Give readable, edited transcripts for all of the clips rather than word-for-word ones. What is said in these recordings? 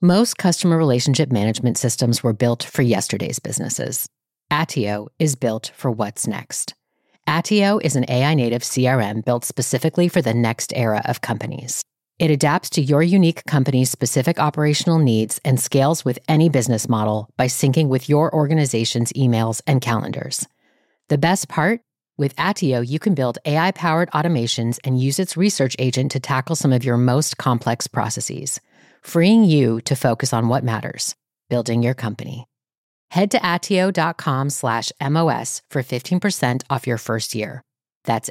Most customer relationship management systems were built for yesterday's businesses. Attio is built for what's next. Attio is an AI-native CRM built specifically for the next era of companies. It adapts to your unique company's specific operational needs and scales with any business model by syncing with your organization's emails and calendars. The best part? With Attio, you can build AI-powered automations and use its research agent to tackle some of your most complex processes, freeing you to focus on what matters, building your company. Head to attio.com/MOS for 15% off your first year. That's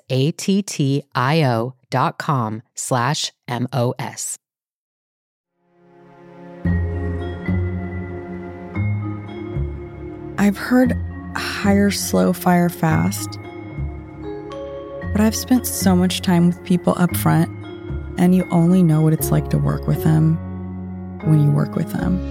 attio.com/MOS. I've heard hire slow, fire fast. But I've spent so much time with people up front, and you only know what it's like to work with them when you work with them.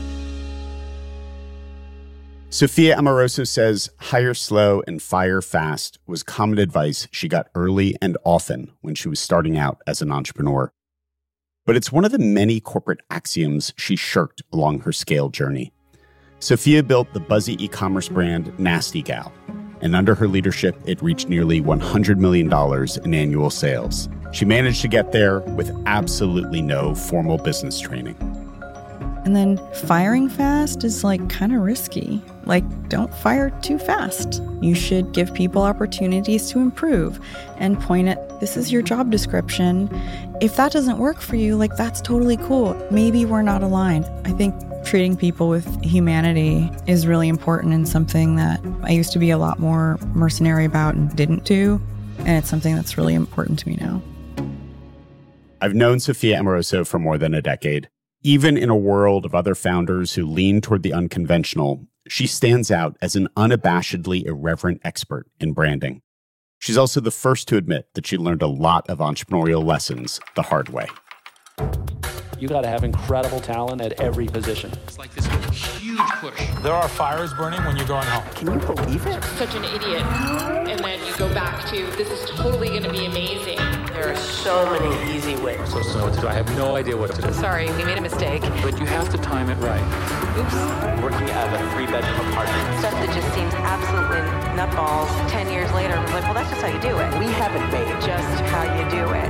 Sophia Amoruso says hire slow and fire fast was common advice she got early and often when she was starting out as an entrepreneur. But it's one of the many corporate axioms she shirked along her scale journey. Sophia built the buzzy e-commerce brand Nasty Gal, and under her leadership, it reached nearly $100 million in annual sales. She managed to get there with absolutely no formal business training. And then firing fast is kind of risky. Don't fire too fast. You should give people opportunities to improve and point at, this is your job description. If that doesn't work for you, that's totally cool. Maybe we're not aligned. I think treating people with humanity is really important and something that I used to be a lot more mercenary about and didn't do. And it's something that's really important to me now. I've known Sophia Amoruso for more than a decade. Even in a world of other founders who lean toward the unconventional, she stands out as an unabashedly irreverent expert in branding. She's also the first to admit that she learned a lot of entrepreneurial lessons the hard way. You got to have incredible talent at every position. It's like this huge push. There are fires burning when you're going home. Can you believe it? Such an idiot. And then you go back to, this is totally going to be amazing. There are so many easy ways. I'm supposed to know what to do. I have no idea what to do. Sorry, we made a mistake. But you have to time it right. Oops. Working out of a 3-bedroom apartment. Stuff that just seems absolutely nutballs. 10 years later, I'm like, well, that's just how you do it. We haven't made it. Just how you do it.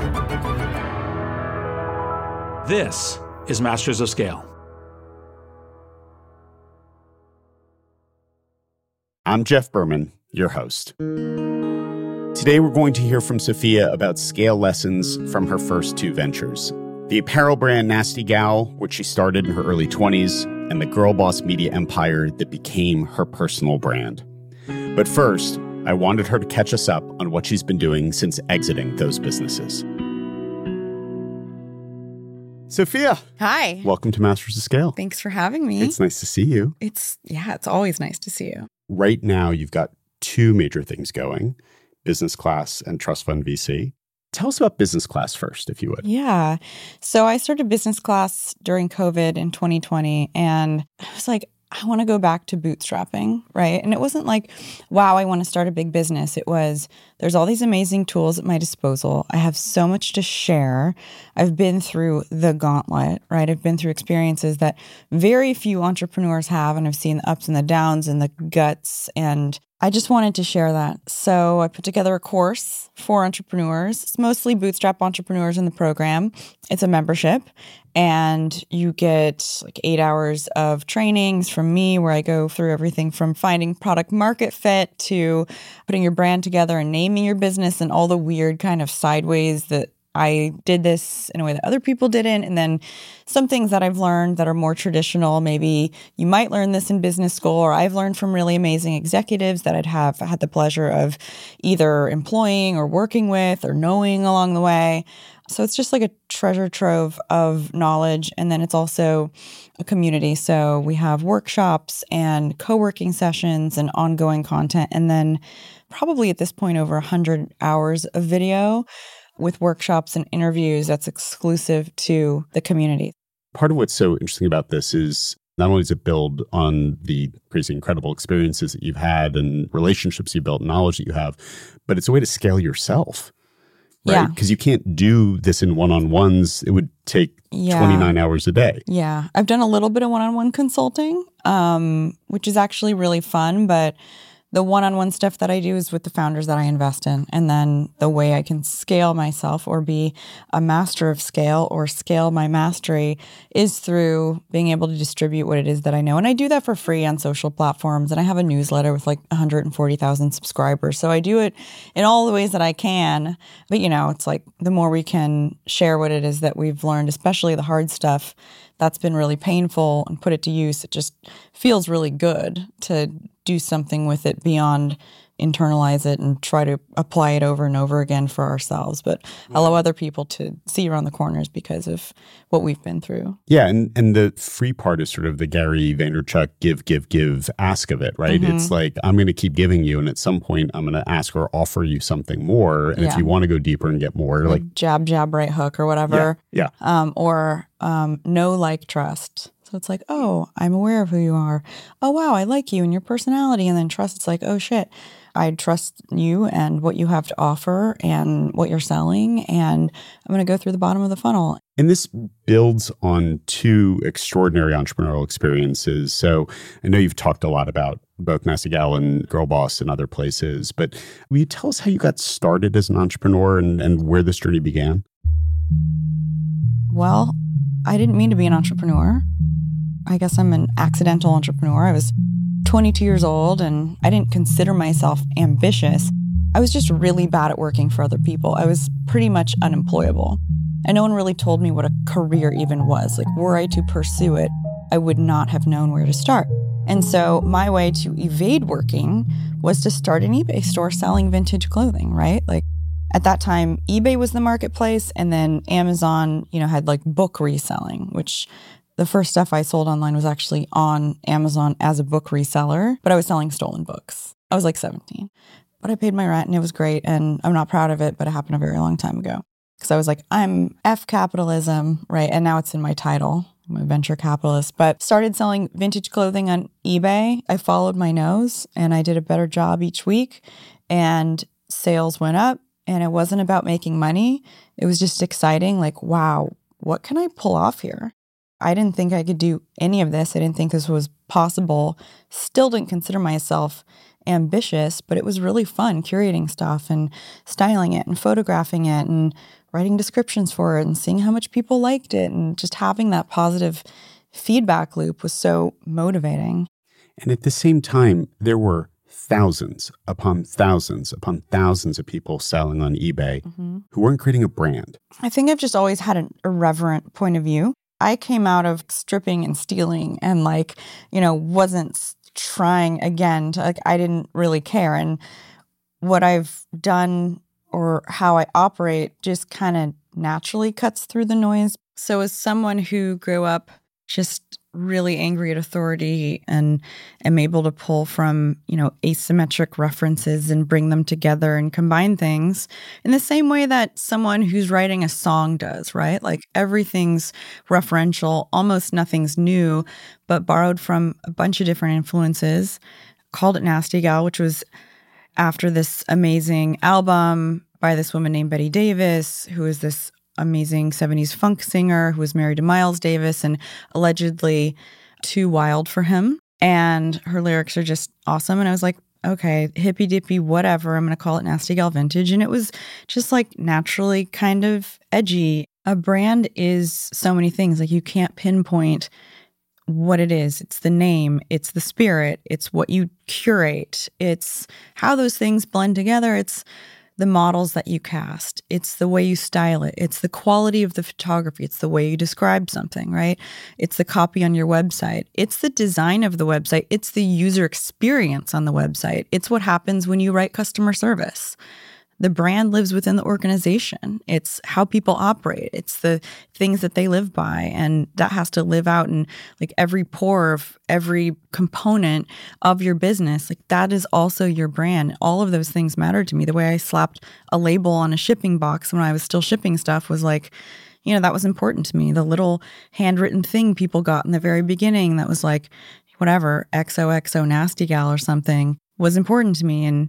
This is Masters of Scale. I'm Jeff Berman, your host. Today, we're going to hear from Sophia about scale lessons from her first two ventures. The apparel brand Nasty Gal, which she started in her early 20s, and the Girl Boss media empire that became her personal brand. But first, I wanted her to catch us up on what she's been doing since exiting those businesses. Sophia. Hi. Welcome to Masters of Scale. Thanks for having me. It's nice to see you. It's always nice to see you. Right now, you've got two major things going, Business Class and Trust Fund VC. Tell us about Business Class first, if you would. Yeah. So I started Business Class during COVID in 2020, and I was like, I want to go back to bootstrapping, right? And it wasn't like, wow, I want to start a big business. It was, there's all these amazing tools at my disposal. I have so much to share. I've been through the gauntlet, right? I've been through experiences that very few entrepreneurs have, and I've seen the ups and the downs and the guts, and I just wanted to share that. So I put together a course for entrepreneurs. It's mostly bootstrap entrepreneurs in the program. It's a membership, and you get 8 hours of trainings from me where I go through everything from finding product market fit to putting your brand together and naming your business and all the weird kind of sideways that I did this in a way that other people didn't. And then some things that I've learned that are more traditional. Maybe you might learn this in business school, or I've learned from really amazing executives that I'd have had the pleasure of either employing or working with or knowing along the way. So it's just like a treasure trove of knowledge. And then it's also a community. So we have workshops and co-working sessions and ongoing content. And then probably at this point over 100 hours of video with workshops and interviews that's exclusive to the community. Part of what's so interesting about this is not only does it build on the crazy incredible experiences that you've had and relationships you built, knowledge that you have, but it's a way to scale yourself. right? Yeah. Because you can't do this in one-on-ones. It would take 29 hours a day. Yeah. I've done a little bit of one-on-one consulting, which is actually really fun, but the one-on-one stuff that I do is with the founders that I invest in. And then the way I can scale myself or be a master of scale or scale my mastery is through being able to distribute what it is that I know. And I do that for free on social platforms. And I have a newsletter with like 140,000 subscribers. So I do it in all the ways that I can. But, it's like the more we can share what it is that we've learned, especially the hard stuff that's been really painful, and put it to use, it just feels really good to do something with it beyond internalize it and try to apply it over and over again for ourselves, but allow other people to see around the corners because of what we've been through. Yeah, and the free part is sort of the Gary Vaynerchuk give ask of it, right? It's like, I'm going to keep giving you, and at some point I'm going to ask or offer you something more. And if you want to go deeper and get more, like jab, right hook or whatever. Yeah. Or know, like, trust. So it's like, oh, I'm aware of who you are. Oh, wow, I like you and your personality. And then trust, it's like, oh, shit, I trust you and what you have to offer and what you're selling. And I'm going to go through the bottom of the funnel. And this builds on two extraordinary entrepreneurial experiences. So I know you've talked a lot about both Nasty Gal and Girl Boss and other places, but will you tell us how you got started as an entrepreneur and where this journey began? Well, I didn't mean to be an entrepreneur. I guess I'm an accidental entrepreneur. I was 22 years old and I didn't consider myself ambitious. I was just really bad at working for other people. I was pretty much unemployable. And no one really told me what a career even was. Like, were I to pursue it, I would not have known where to start. And so my way to evade working was to start an eBay store selling vintage clothing, right? Like, at that time, eBay was the marketplace, and then Amazon, had like book reselling, which the first stuff I sold online was actually on Amazon as a book reseller, but I was selling stolen books. I was like 17, but I paid my rent and it was great. And I'm not proud of it, but it happened a very long time ago. Because I was like, I'm F capitalism, right? And now it's in my title. I'm a venture capitalist, but started selling vintage clothing on eBay. I followed my nose and I did a better job each week, and sales went up. And it wasn't about making money. It was just exciting. Like, wow, what can I pull off here? I didn't think I could do any of this. I didn't think this was possible. Still didn't consider myself ambitious, but it was really fun curating stuff and styling it and photographing it and writing descriptions for it and seeing how much people liked it. And just having that positive feedback loop was so motivating. And at the same time, there were thousands upon thousands upon thousands of people selling on eBay who weren't creating a brand. I think I've just always had an irreverent point of view. I came out of stripping and stealing and wasn't trying again to I didn't really care. And what I've done or how I operate just kind of naturally cuts through the noise. So as someone who grew up just really angry at authority and am able to pull from, asymmetric references and bring them together and combine things in the same way that someone who's writing a song does, right? Like everything's referential, almost nothing's new, but borrowed from a bunch of different influences. Called it Nasty Gal, which was after this amazing album by this woman named Betty Davis, who is this amazing 70s funk singer who was married to Miles Davis and allegedly too wild for him. And her lyrics are just awesome. And I was like, okay, hippy dippy, whatever. I'm going to call it Nasty Gal Vintage. And it was just like naturally kind of edgy. A brand is so many things. Like you can't pinpoint what it is. It's the name, it's the spirit, it's what you curate, it's how those things blend together. It's the models that you cast. It's the way you style it. It's the quality of the photography. It's the way you describe something, right? It's the copy on your website. It's the design of the website. It's the user experience on the website. It's what happens when you write customer service. The brand lives within the organization. It's how people operate. It's the things that they live by. And that has to live out in like every pore of every component of your business. Like that is also your brand. All of those things matter to me. The way I slapped a label on a shipping box when I was still shipping stuff was like, that was important to me. The little handwritten thing people got in the very beginning that was like, whatever, XOXO Nasty Gal or something was important to me. And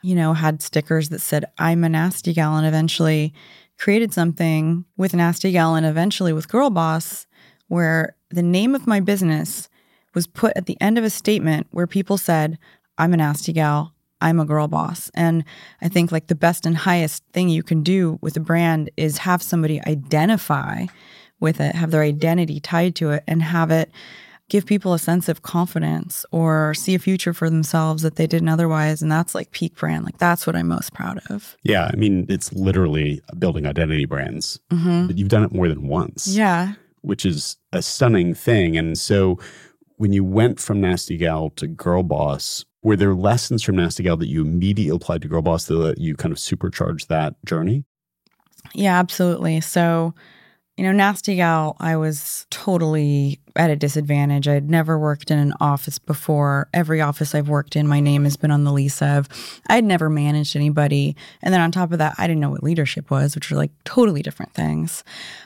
had stickers that said, I'm a nasty gal, and eventually created something with Nasty Gal and eventually with Girl Boss, where the name of my business was put at the end of a statement where people said, I'm a nasty gal, I'm a girl boss. And I think like the best and highest thing you can do with a brand is have somebody identify with it, have their identity tied to it, and have it give people a sense of confidence or see a future for themselves that they didn't otherwise. And that's like peak brand. Like that's what I'm most proud of. Yeah. I mean, it's literally building identity brands. But you've done it more than once. Yeah. Which is a stunning thing. And so when you went from Nasty Gal to Girl Boss, were there lessons from Nasty Gal that you immediately applied to Girl Boss that you kind of supercharged that journey? Yeah, absolutely. So, Nasty Gal, I was totally at a disadvantage. I'd never worked in an office before. Every office I've worked in, my name has been on the lease of. I'd never managed anybody. And then on top of that, I didn't know what leadership was, which are like totally different things.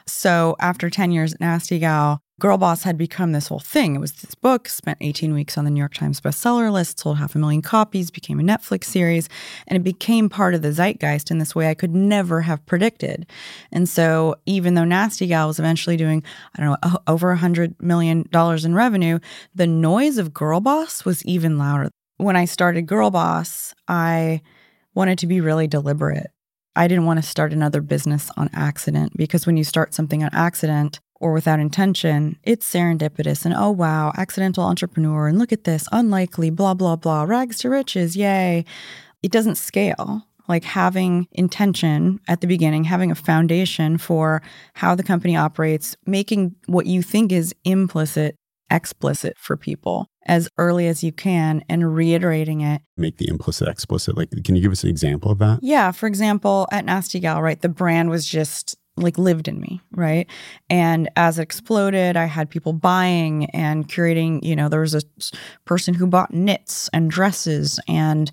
So after 10 years at Nasty Gal, Girl Boss had become this whole thing. It was this book, spent 18 weeks on the New York Times bestseller list, sold 500,000 copies, became a Netflix series, and it became part of the zeitgeist in this way I could never have predicted. And so even though Nasty Gal was eventually doing, over $100 million in revenue, the noise of Girl Boss was even louder. When I started Girl Boss, I wanted to be really deliberate. I didn't want to start another business on accident, because when you start something on accident, or without intention, it's serendipitous and, oh, wow, accidental entrepreneur, and look at this, unlikely, blah, blah, blah, rags to riches, yay. It doesn't scale. Like having intention at the beginning, having a foundation for how the company operates, making what you think is implicit explicit for people as early as you can and reiterating it. Make the implicit explicit. Like, can you give us an example of that? Yeah. For example, at Nasty Gal, right, the brand was just like lived in me, right? And as it exploded, I had people buying and curating, there was a person who bought knits and dresses and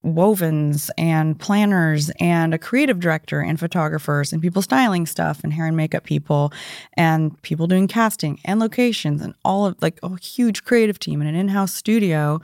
wovens and planners and a creative director and photographers and people styling stuff and hair and makeup people and people doing casting and locations and all of like a huge creative team and an in-house studio.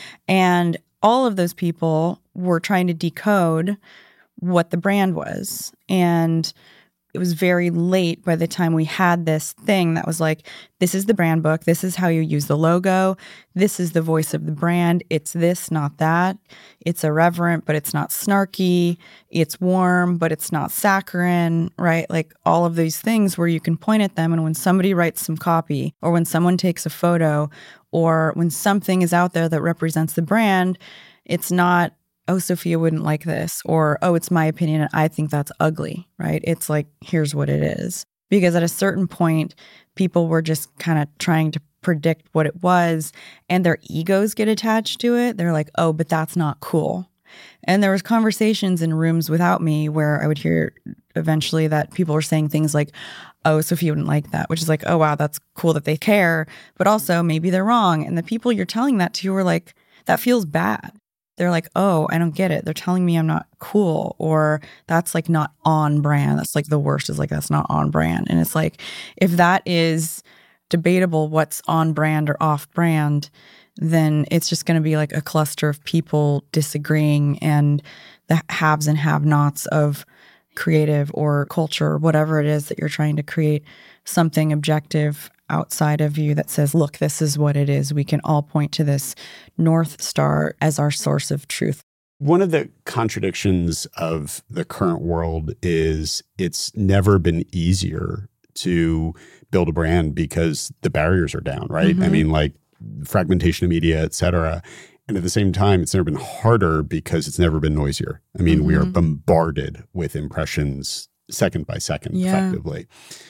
And all of those people were trying to decode what the brand was. And it was very late by the time we had this thing that was like, this is the brand book. This is how you use the logo. This is the voice of the brand. It's this, not that. It's irreverent, but it's not snarky. It's warm, but it's not saccharine, right? Like all of these things where you can point at them. And when somebody writes some copy or when someone takes a photo or when something is out there that represents the brand, it's not, oh, Sophia wouldn't like this, or, oh, it's my opinion and I think that's ugly, right? It's like, here's what it is. Because at a certain point, people were just kind of trying to predict what it was and their egos get attached to it. They're like, oh, but that's not cool. And there was conversations in rooms without me where I would hear eventually that people were saying things like, oh, Sophia wouldn't like that, which is like, oh, wow, that's cool that they care. But also maybe they're wrong. And the people you're telling that to were like, that feels bad. They're like, oh, I don't get it. They're telling me I'm not cool, or that's like not on brand. That's like the worst is like, that's not on brand. And it's like, if that is debatable, what's on brand or off brand, then it's just going to be like a cluster of people disagreeing and the haves and have-nots of creative or culture or whatever it is that you're trying to create something objective outside of you that says, look, this is what it is. We can all point to this North Star as our source of truth. One of the contradictions of the current world is it's never been easier to build a brand because the barriers are down, right? I mean, like fragmentation of media, et cetera. And at the same time, it's never been harder because it's never been noisier. I mean, we are bombarded with impressions second by second, effectively.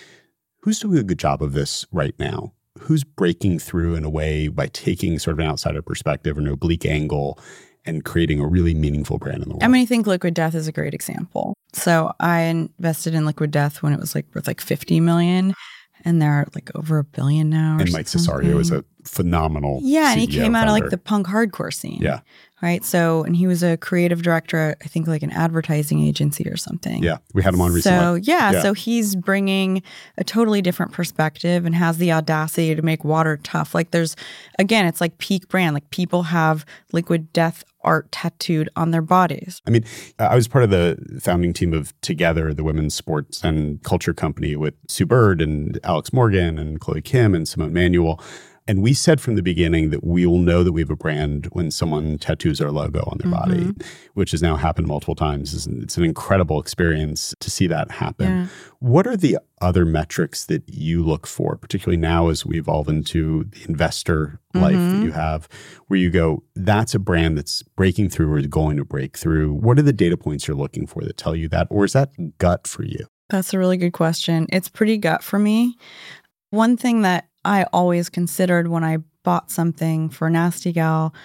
Who's doing a good job of this right now? Who's breaking through in a way by taking sort of an outsider perspective or an oblique angle and creating a really meaningful brand in the world? I mean, I think Liquid Death is a great example. So I invested in Liquid Death when it was like worth like $50 million. And they're like over $1 billion now. And Mike Cesario is a phenomenal and he CEO came out of founder. like the punk hardcore scene. Yeah. right? So, and he was a creative director, I think like an advertising agency or something. Yeah, we had him on recently. So, so he's bringing a totally different perspective and has the audacity to make water tough. Like there's, again, it's like peak brand. Like people have Liquid Death art tattooed on their bodies. I mean, I was part of the founding team of Together, the women's sports and culture company with Sue Bird and Alex Morgan and Chloe Kim and Simone Manuel. And we said from the beginning that we will know that we have a brand when someone tattoos our logo on their body, which has now happened multiple times. It's an incredible experience to see that happen. Yeah. What are the other metrics that you look for, particularly now as we evolve into the investor life that you have, where you go, that's a brand that's breaking through or is going to break through? What are the data points you're looking for that tell you that? Or is that gut for you? That's a really good question. It's pretty gut for me. One thing that I always considered when I bought something for Nasty Gal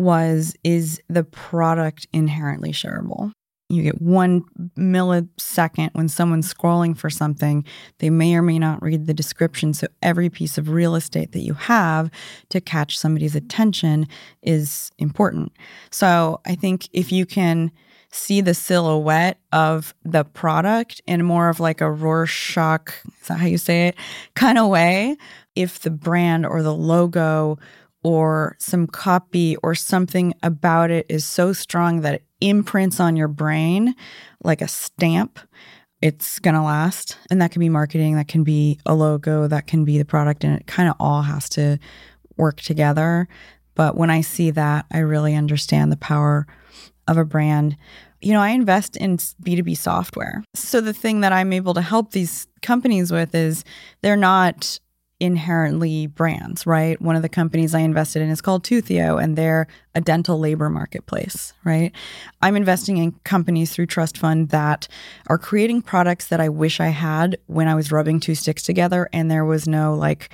is the product inherently shareable? You get 1 millisecond when someone's scrolling for something, they may or may not read the description. So every piece of real estate that you have to catch somebody's attention is important. So I think if you can see the silhouette of the product in more of like a Rorschach, is that how you say it, kind of way, if the brand or the logo or some copy or something about it is so strong that it imprints on your brain like a stamp, it's going to last. And that can be marketing, that can be a logo, that can be the product, and it kind of all has to work together. But when I see that, I really understand the power of a brand. You know, I invest in B2B software. So the thing that I'm able to help these companies with is they're not inherently brands, right? One of the companies I invested in is called Toothio, and they're a dental labor marketplace, right? I'm investing in companies through Trust Fund that are creating products that I wish I had when I was rubbing two sticks together, and there was no like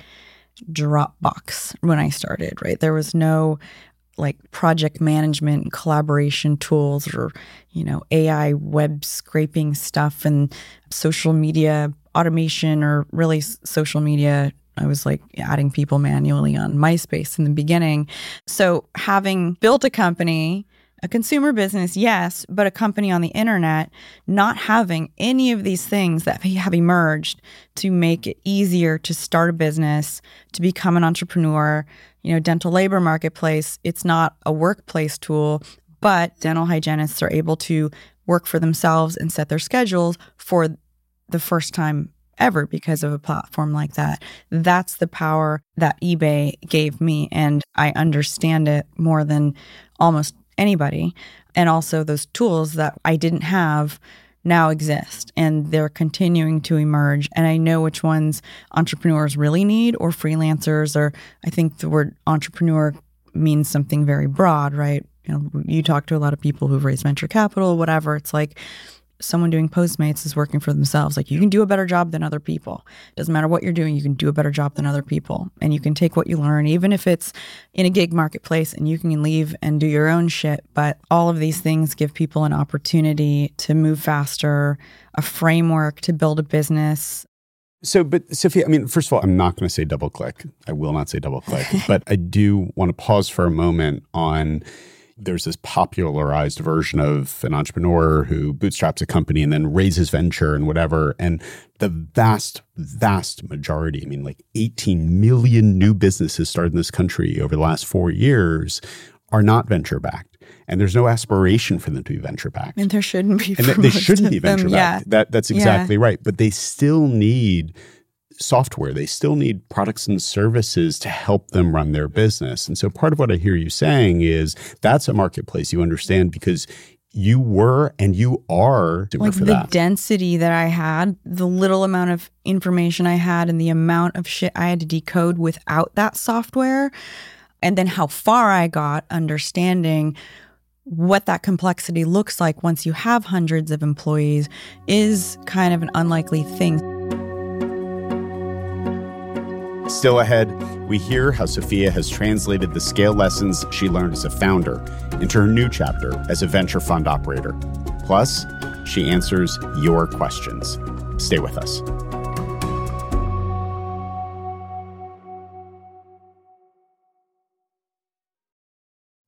Dropbox when I started, right? There was no like project management and collaboration tools or, you know, AI web scraping stuff and social media automation or really social media. I was like adding people manually on MySpace in the beginning. So having built a company, a consumer business, yes, but a company on the internet, not having any of these things that have emerged to make it easier to start a business, to become an entrepreneur. You know, dental labor marketplace, it's not a workplace tool, but dental hygienists are able to work for themselves and set their schedules for the first time ever because of a platform like that. That's the power that eBay gave me, and I understand it more than almost anybody. And also those tools that I didn't have now exist, and they're continuing to emerge. And I know which ones entrepreneurs really need, or freelancers, or I think the word entrepreneur means something very broad, right? You know, you talk to a lot of people who've raised venture capital, whatever. It's like someone doing Postmates is working for themselves. Like, you can do a better job than other people. Doesn't matter what you're doing, you can do a better job than other people. And you can take what you learn, even if it's in a gig marketplace, and you can leave and do your own shit. But all of these things give people an opportunity to move faster, a framework to build a business. So, but Sophia, I mean, first of all, I'm not going to say double click. I will not say double click. But I do want to pause for a moment on, there's this popularized version of an entrepreneur who bootstraps a company and then raises venture and whatever. And the vast, vast majority, I mean, like 18 million new businesses started in this country over the last 4 years are not venture backed. And there's no aspiration for them to be venture backed. And there shouldn't be. And they shouldn't be venture backed. Yeah. That's exactly right. But they still need software. They still need products and services to help them run their business. And so part of what I hear you saying is that's a marketplace you understand because you were and you are like for the that. Density that I had, the little amount of information I had, and the amount of shit I had to decode without that software. And then how far I got understanding what that complexity looks like once you have hundreds of employees is kind of an unlikely thing. Still ahead, we hear how Sophia has translated the scale lessons she learned as a founder into her new chapter as a venture fund operator. Plus, she answers your questions. Stay with us.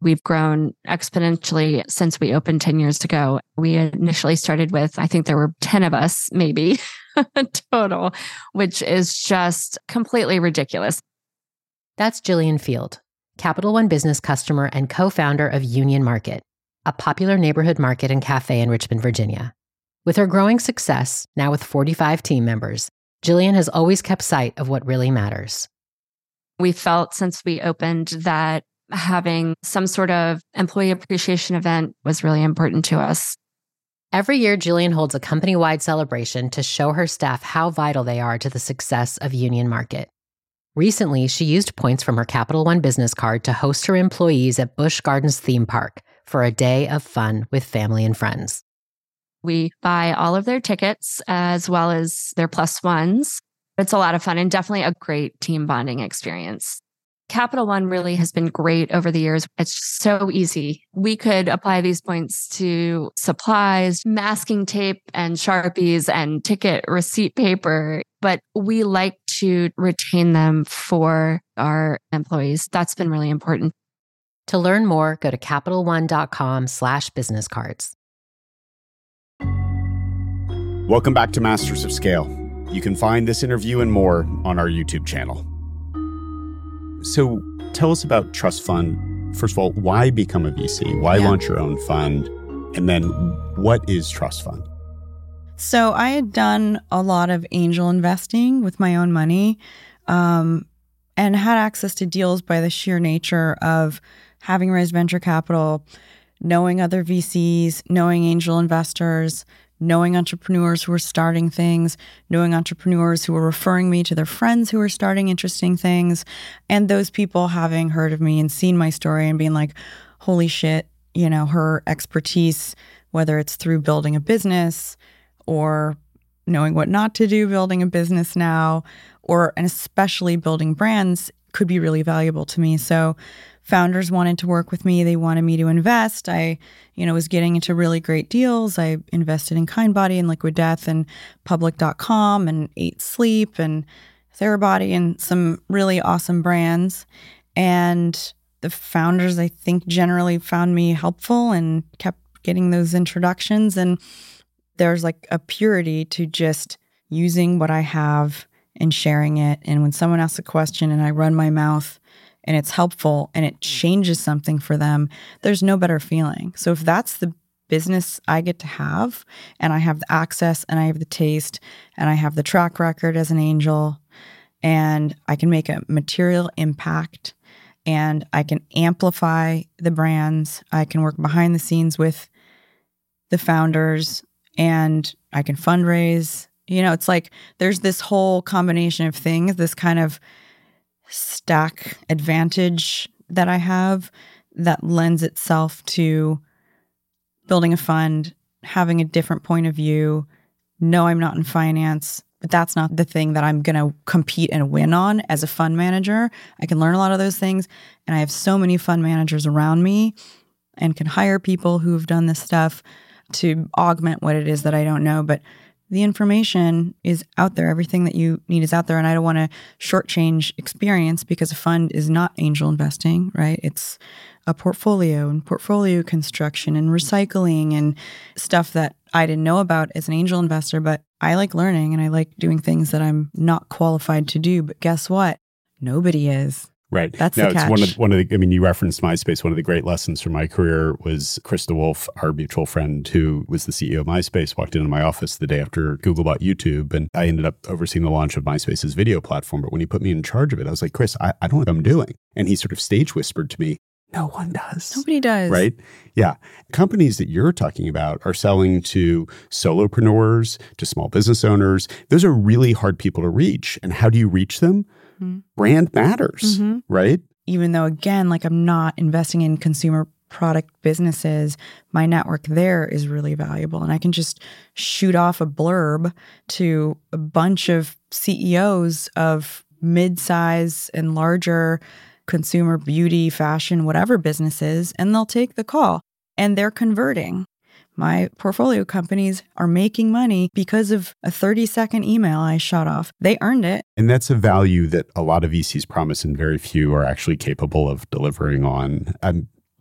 We've grown exponentially since we opened 10 years ago. We initially started with, I think there were 10 of us, maybe total, which is just completely ridiculous. That's Jillian Field, Capital One business customer and co-founder of Union Market, a popular neighborhood market and cafe in Richmond, Virginia. With her growing success, now with 45 team members, Jillian has always kept sight of what really matters. We felt since we opened that having some sort of employee appreciation event was really important to us. Every year, Jillian holds a company-wide celebration to show her staff how vital they are to the success of Union Market. Recently, she used points from her Capital One business card to host her employees at Busch Gardens theme park for a day of fun with family and friends. We buy all of their tickets as well as their plus ones. It's a lot of fun and definitely a great team bonding experience. Capital One really has been great over the years. It's just so easy. We could apply these points to supplies, masking tape and Sharpies and ticket receipt paper, but we like to retain them for our employees. That's been really important. To learn more, go to CapitalOne.com/business cards. Welcome back to Masters of Scale. You can find this interview and more on our YouTube channel. So tell us about Trust Fund. First of all, why become a VC? Why launch your own fund? And then what is Trust Fund? So I had done a lot of angel investing with my own money and had access to deals by the sheer nature of having raised venture capital, knowing other VCs, knowing angel investors, knowing entrepreneurs who were starting things, knowing entrepreneurs who were referring me to their friends who were starting interesting things, and those people having heard of me and seen my story and being like, holy shit, you know, her expertise, whether it's through building a business or knowing what not to do building a business now, and especially building brands, could be really valuable to me. So founders wanted to work with me. They wanted me to invest. I, was getting into really great deals. I invested in Kindbody and Liquid Death and Public.com and 8 Sleep and Therabody and some really awesome brands. And the founders, I think, generally found me helpful and kept getting those introductions. And there's like a purity to just using what I have and sharing it. And when someone asks a question and I run my mouth and it's helpful and it changes something for them, there's no better feeling. So if that's the business I get to have, and I have the access and I have the taste and I have the track record as an angel, and I can make a material impact and I can amplify the brands, I can work behind the scenes with the founders, and I can fundraise. It's like there's this whole combination of things, this kind of stack advantage that I have that lends itself to building a fund, having a different point of view. No, I'm not in finance, but that's not the thing that I'm going to compete and win on as a fund manager. I can learn a lot of those things, and I have so many fund managers around me and can hire people who have done this stuff to augment what it is that I don't know. But the information is out there. Everything that you need is out there. And I don't want to shortchange experience because a fund is not angel investing, right? It's a portfolio and portfolio construction and recycling and stuff that I didn't know about as an angel investor. But I like learning and I like doing things that I'm not qualified to do. But guess what? Nobody is. Right. That's the catch. It's one of the, you referenced MySpace. One of the great lessons from my career was Krista Wolf, our mutual friend who was the CEO of MySpace, walked into my office the day after Google bought YouTube. And I ended up overseeing the launch of MySpace's video platform. But when he put me in charge of it, I was like, Chris, I don't know what I'm doing. And he sort of stage whispered to me, no one does. Nobody does. Right? Yeah. Companies that you're talking about are selling to solopreneurs, to small business owners. Those are really hard people to reach. And how do you reach them? Mm-hmm. Brand matters, right? Even though, again, like I'm not investing in consumer product businesses, my network there is really valuable. And I can just shoot off a blurb to a bunch of CEOs of mid-size and larger consumer beauty, fashion, whatever businesses, and they'll take the call and they're converting. My portfolio companies are making money because of a 30-second email I shot off. They earned it. And that's a value that a lot of VCs promise and very few are actually capable of delivering on. I'm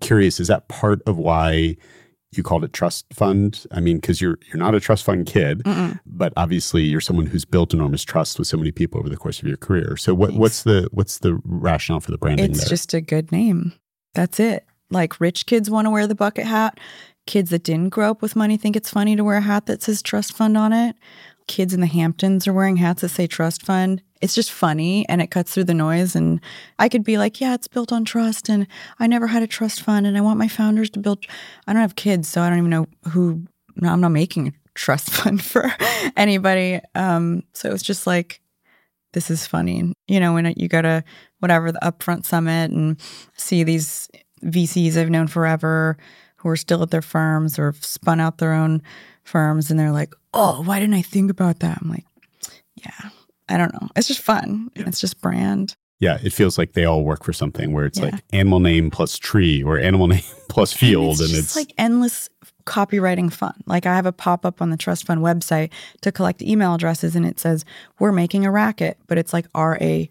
curious, is that part of why you called it trust fund? I mean, because you're not a trust fund kid, but obviously you're someone who's built enormous trust with so many people over the course of your career. So what's the rationale for the branding there? It's just a good name. That's it. Like rich kids want to wear the bucket hat. Kids that didn't grow up with money think it's funny to wear a hat that says trust fund on it. Kids in the Hamptons are wearing hats that say trust fund. It's just funny and it cuts through the noise. And I could be like, yeah, it's built on trust and I never had a trust fund and I want my founders to build. I don't have kids, so I don't even know I'm not making a trust fund for anybody. So it's just like, this is funny. You know, when you go to whatever, the Upfront Summit and see these VCs I've known forever who are still at their firms or have spun out their own firms and they're like, oh, why didn't I think about that? I'm like, yeah, I don't know. It's just fun. Yeah. It's just brand. Yeah, it feels like they all work for something where it's like animal name plus tree or animal name plus field. And it's like endless copywriting fun. Like I have a pop-up on the Trust Fund website to collect email addresses and it says, we're making a racket, but it's like RACQUET.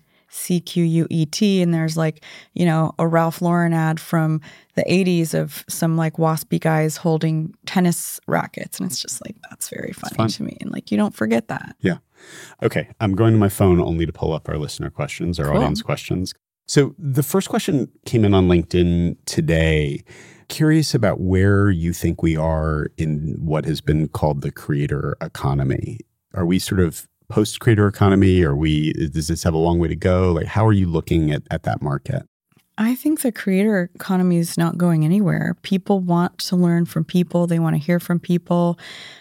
And there's like, you know, a Ralph Lauren ad from the 80s of some like waspy guys holding tennis rackets. And it's just like, that's very funny to me. And like, you don't forget that. Yeah. Okay. I'm going to my phone only to pull up our listener questions, our audience questions. So the first question came in on LinkedIn today. Curious about where you think we are in what has been called the creator economy. Are we sort of post-creator economy? Does this have a long way to go? Like, how are you looking at that market? I think the creator economy is not going anywhere. People want to learn from people. They want to hear from people.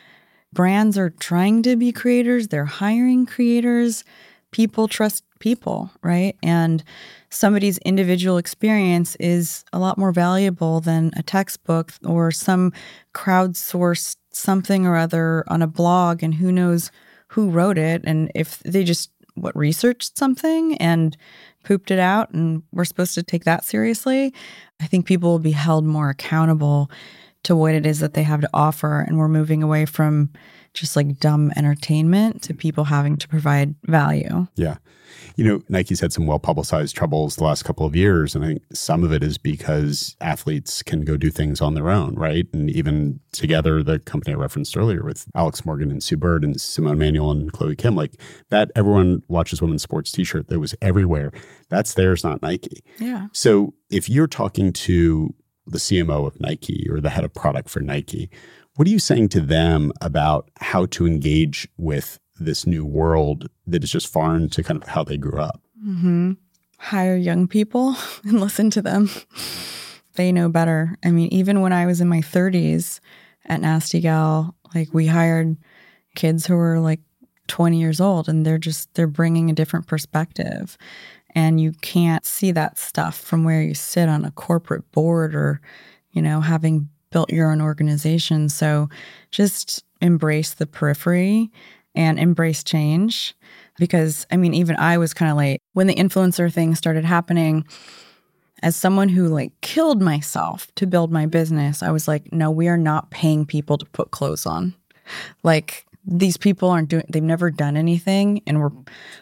Brands are trying to be creators. They're hiring creators. People trust people, right? And somebody's individual experience is a lot more valuable than a textbook or some crowdsourced something or other on a blog, and who knows who wrote it. And if they just researched something and pooped it out and we're supposed to take that seriously, I think people will be held more accountable to what it is that they have to offer. And we're moving away from just like dumb entertainment to people having to provide value. Yeah. You know, Nike's had some well-publicized troubles the last couple of years, and I think some of it is because athletes can go do things on their own, right? And even together, the company I referenced earlier with Alex Morgan and Sue Bird and Simone Manuel and Chloe Kim, like that Everyone Watches Women's Sports t-shirt that was everywhere, that's theirs, not Nike. Yeah. So if you're talking to the CMO of Nike or the head of product for Nike, what are you saying to them about how to engage with this new world that is just foreign to kind of how they grew up? Mm-hmm. Hire young people and listen to them. They know better. I mean, even when I was in my 30s at Nasty Gal, like we hired kids who were like 20 years old and they're bringing a different perspective. And you can't see that stuff from where you sit on a corporate board or, you know, having built your own organization. So just embrace the periphery and embrace change. Because, I mean, even I was kind of late. When the influencer thing started happening, as someone who like killed myself to build my business, I was like, no, we are not paying people to put clothes on. Like, these people they've never done anything. And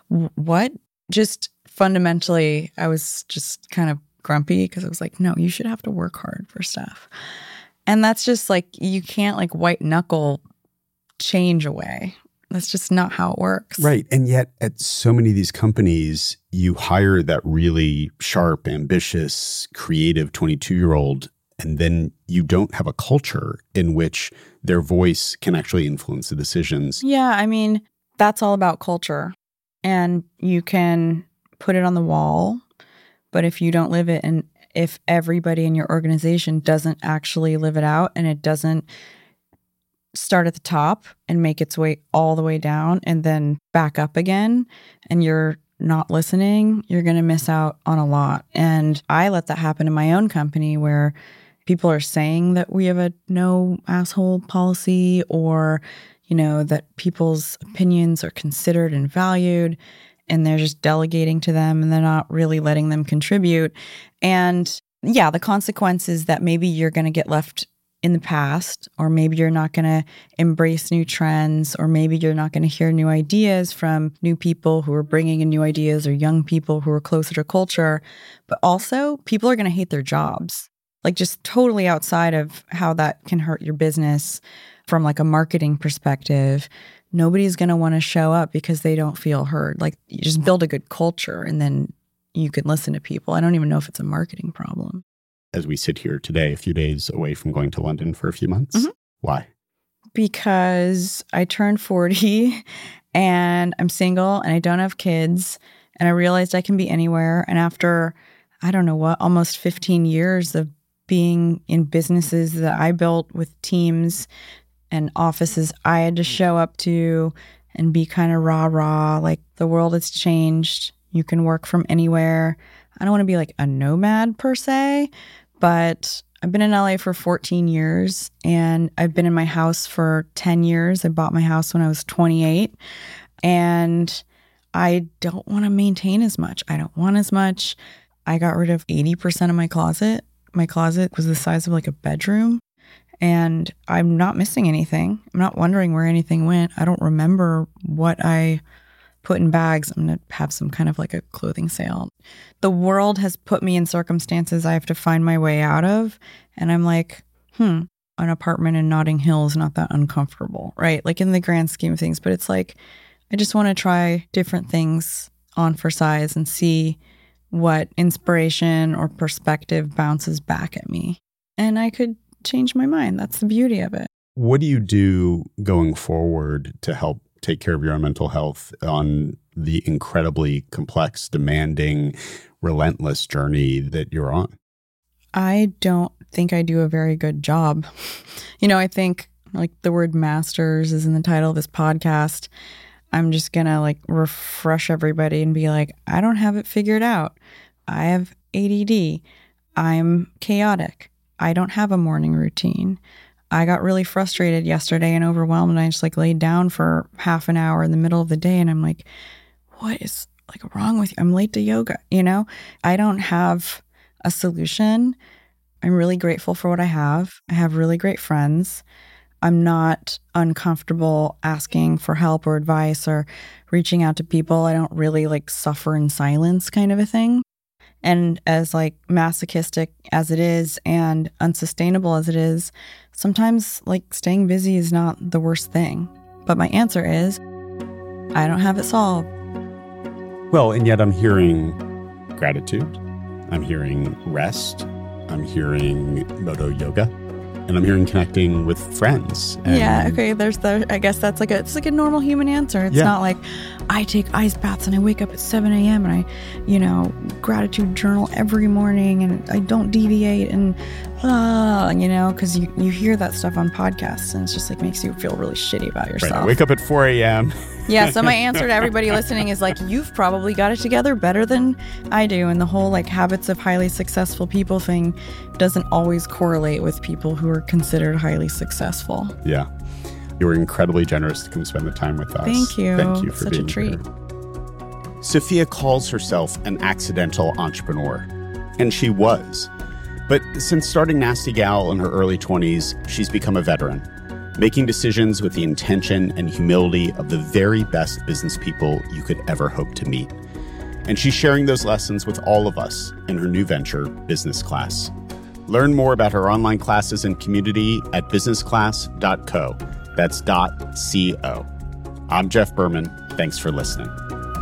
what? Just fundamentally, I was just kind of grumpy because I was like, no, you should have to work hard for stuff. And that's just like, you can't like white knuckle change away. That's just not how it works. Right. And yet at so many of these companies, you hire that really sharp, ambitious, creative 22-year-old, and then you don't have a culture in which their voice can actually influence the decisions. Yeah. I mean, that's all about culture. And you can put it on the wall, but if you don't live it, and if everybody in your organization doesn't actually live it out and it doesn't start at the top and make its way all the way down and then back up again, and you're not listening, you're going to miss out on a lot. And I let that happen in my own company where people are saying that we have a no asshole policy, or, you know, that people's opinions are considered and valued, and they're just delegating to them and they're not really letting them contribute. And yeah, the consequence is that maybe you're going to get left in the past, or maybe you're not going to embrace new trends, or maybe you're not going to hear new ideas from new people who are bringing in new ideas, or young people who are closer to culture. But also, people are going to hate their jobs. like just totally outside of how that can hurt your business from like a marketing perspective. Nobody's going to want to show up because they don't feel heard. Like you just build a good culture and then you can listen to people. I don't even know if it's a marketing problem. As we sit here today, a few days away from going to London for a few months. Mm-hmm. Why? Because I turned 40 and I'm single and I don't have kids and I realized I can be anywhere. And after, I don't know what, almost 15 years of being in businesses that I built with teams and offices I had to show up to and be kind of rah-rah, like the world has changed. You can work from anywhere. I don't want to be like a nomad per se, but I've been in LA for 14 years and I've been in my house for 10 years. I bought my house when I was 28 and I don't want to maintain as much. I don't want as much. I got rid of 80% of my closet. My closet was the size of like a bedroom and I'm not missing anything. I'm not wondering where anything went. I don't remember what I put in bags. I'm going to have some kind of like a clothing sale. The world has put me in circumstances I have to find my way out of. And I'm like, an apartment in Notting Hill is not that uncomfortable, right? Like in the grand scheme of things. But it's like, I just want to try different things on for size and see what inspiration or perspective bounces back at me. And I could change my mind. That's the beauty of it. What do you do going forward to help take care of your own mental health on the incredibly complex, demanding, relentless journey that you're on? I don't think I do a very good job. I think like the word masters is in the title of this podcast. I'm just going to like refresh everybody and be like, I don't have it figured out. I have ADD. I'm chaotic. I don't have a morning routine. I got really frustrated yesterday and overwhelmed and I just like laid down for half an hour in the middle of the day and I'm like, what is like wrong with you? I'm late to yoga, I don't have a solution. I'm really grateful for what I have. I have really great friends. I'm not uncomfortable asking for help or advice or reaching out to people. I don't really like suffer in silence kind of a thing. And as like masochistic as it is and unsustainable as it is, sometimes like staying busy is not the worst thing. But my answer is, I don't have it solved. Well, and yet I'm hearing gratitude. I'm hearing rest. I'm hearing Moto Yoga. And I'm hearing connecting with friends. Yeah, okay. I guess that's like it's like a normal human answer. It's not like I take ice baths and I wake up at 7 a.m. and I, gratitude journal every morning and I don't deviate and, because you hear that stuff on podcasts and it's just like makes you feel really shitty about yourself. Right, I wake up at 4 a.m. Yeah, so my answer to everybody listening is like, you've probably got it together better than I do. And the whole like habits of highly successful people thing doesn't always correlate with people who are considered highly successful. Yeah. You were incredibly generous to come spend the time with us. Thank you. Thank you for Such being a treat. here. Sophia calls herself an accidental entrepreneur, and she was. But since starting Nasty Gal in her early 20s, she's become a veteran, making decisions with the intention and humility of the very best business people you could ever hope to meet. And she's sharing those lessons with all of us in her new venture, Business Class. Learn more about her online classes and community at businessclass.co. That's .co. I'm Jeff Berman. Thanks for listening.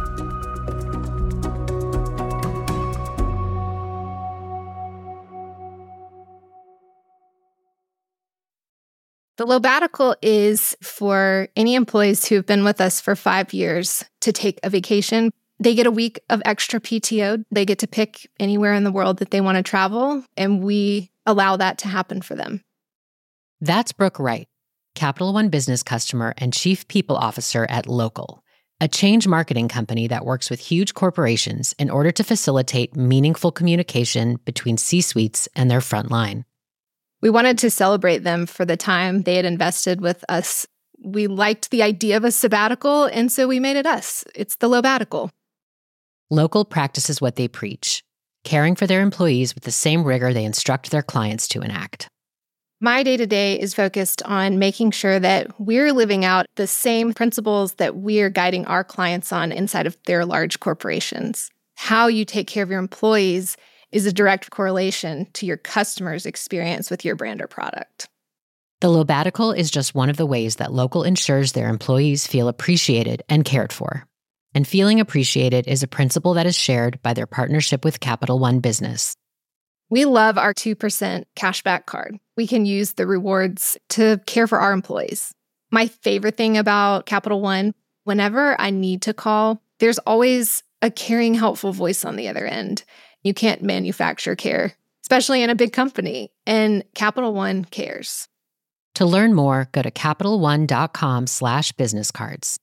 The Lobatical is for any employees who have been with us for 5 years to take a vacation. They get a week of extra PTO. They get to pick anywhere in the world that they want to travel, and we allow that to happen for them. That's Brooke Wright, Capital One business customer and chief people officer at Local, a change marketing company that works with huge corporations in order to facilitate meaningful communication between C-suites and their front line. We wanted to celebrate them for the time they had invested with us. We liked the idea of a sabbatical, and so we made it us. It's the Lobatical. Local practices what they preach, caring for their employees with the same rigor they instruct their clients to enact. My day-to-day is focused on making sure that we're living out the same principles that we're guiding our clients on inside of their large corporations. How you take care of your employees is a direct correlation to your customer's experience with your brand or product. The Lobatical is just one of the ways that Local ensures their employees feel appreciated and cared for. And feeling appreciated is a principle that is shared by their partnership with Capital One Business. We love our 2% cashback card. We can use the rewards to care for our employees. My favorite thing about Capital One, whenever I need to call, there's always a caring, helpful voice on the other end. You can't manufacture care, especially in a big company, and Capital One cares. To learn more, go to CapitalOne.com/businesscards.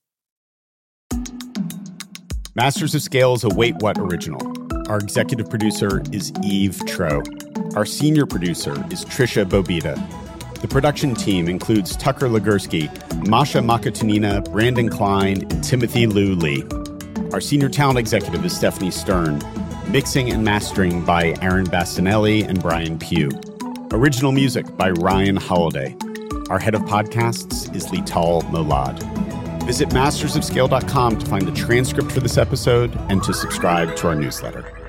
Masters of Scale is a Wait What original. Our executive producer is Eve Tro. Our senior producer is Trisha Bobita. The production team includes Tucker Ligursky, Masha Makatunina, Brandon Klein, and Timothy Liu Lee. Our senior talent executive is Stephanie Stern. Mixing and mastering by Aaron Bastinelli and Brian Pugh. Original music by Ryan Holiday. Our head of podcasts is Lital Molad. Visit mastersofscale.com to find the transcript for this episode and to subscribe to our newsletter.